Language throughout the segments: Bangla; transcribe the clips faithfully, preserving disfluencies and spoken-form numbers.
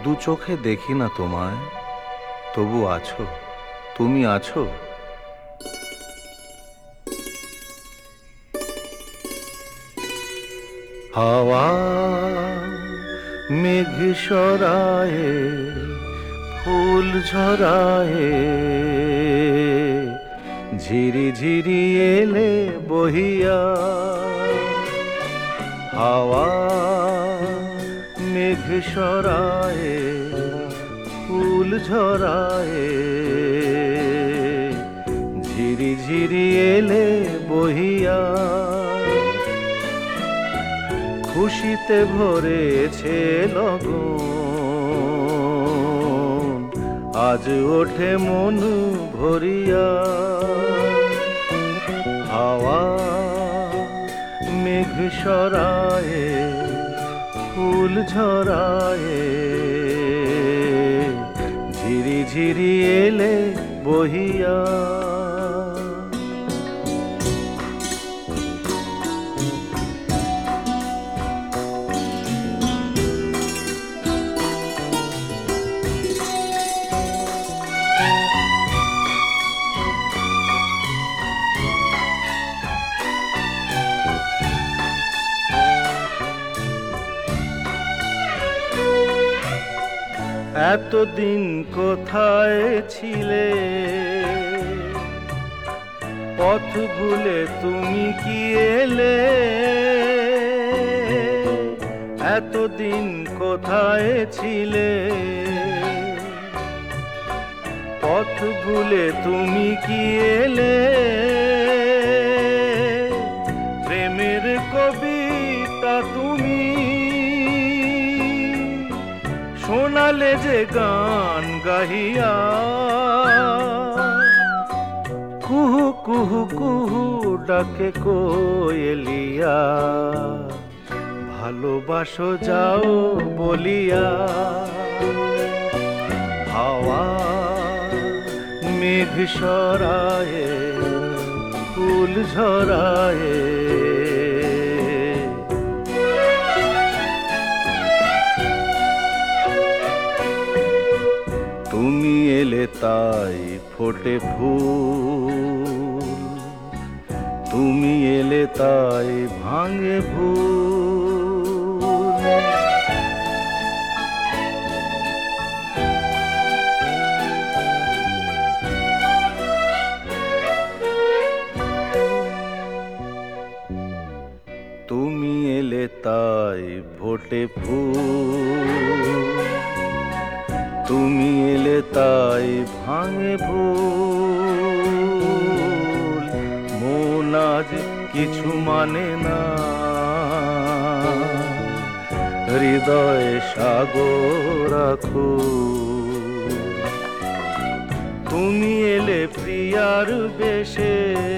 দু চোখে দেখি না তোমায়, তবু আছো, তুমি আছো। হাওয়া মেঘ সরায়ে, ফুল ঝরায়ে, ঝিরি ঝিরি এলে বহিয়া। হাওয়া মেঘ সরায়ে, ফুল ঝরায়ে, ঝিরি ঝিরি এলে বহিয়া। খুশিতে ভরেছে লগন, আজ ওঠে মন ভরিয়া। হাওয়া মেঘ সরায়ে, ফুল ঝরায়ে, ঝিরি ঝিরি এলে বহিয়া। এতদিন কোথায় ছিলে, পথ ভুলে তুমি কি এলে? এতদিন কোথায় ছিলে, পথ ভুলে তুমি কি এলে? প্রেমের কবিতা তুমি শোনালে যে গান গাহিয়া। কুহু কুহু কুহু ডাকে কোয়েলিয়া, ভালোবাসো যাও বলিয়া। হাওয়া মেঘ সরায়ে, ফুল ঝরায়ে, তুমি এলে তাই ফোটে ফুল, তুমি এলে তাই ভাঙে ভুল। তুমি এলে তাই ফোটে ফুল, তুমি এলে তাই ভাঙে ভুল। মন আজ কিছু মানে না, হৃদয়ে সাগর রাখো। তুমি এলে প্রিয়ার বেশে,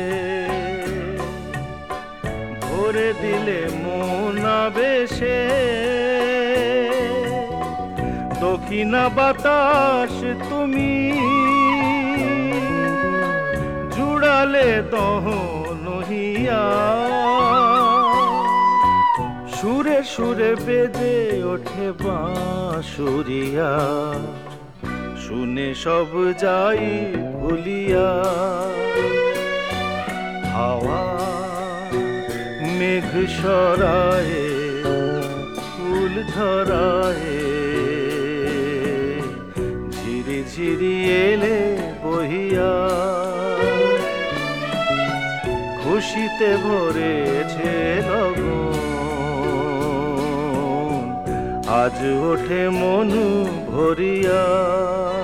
ভরে দিলে মন আবেশে। দক্ষিণা বাতাস তুমি জুড়ালে দহন হিয়া। সুরে সুরে বেজে ওঠে বাঁশুরিয়া, শুনে সব যাই ভুলিয়া। হাওয়া মেঘ সরায়ে, ফুল ঝরায়ে, ঝিরি ঝিরি এলে বহিয়া। খুশিতে ভরেছে লগন, আজ ওঠে মন ভরিয়া।